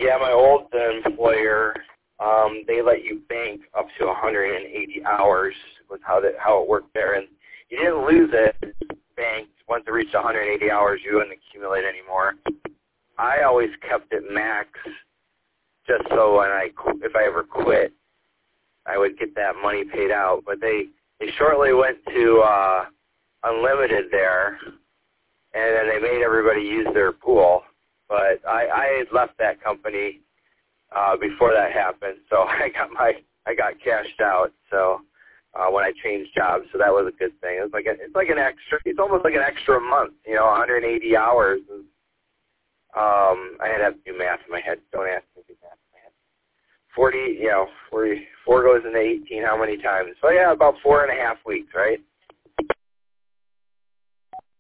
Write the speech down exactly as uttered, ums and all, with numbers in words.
Yeah, my old employer, um, they let you bank up to one hundred eighty hours was how that how it worked there, and you didn't lose it. Banked once it reached one hundred eighty hours, you wouldn't accumulate anymore. I always kept it max, just so when I if I ever quit, I would get that money paid out. But they they shortly went to uh, unlimited there, and then they made everybody use their pool. But I, I had left that company uh, before that happened, so I got my I got cashed out. So uh, when I changed jobs, so that was a good thing. It was like a, it's like an extra. It's almost like an extra month, you know, one hundred eighty hours. And, um, I had to have to do math in my head. Don't ask me to do math in my head. Forty, you know, forty, four goes into eighteen. How many times? So yeah, about four and a half weeks, right?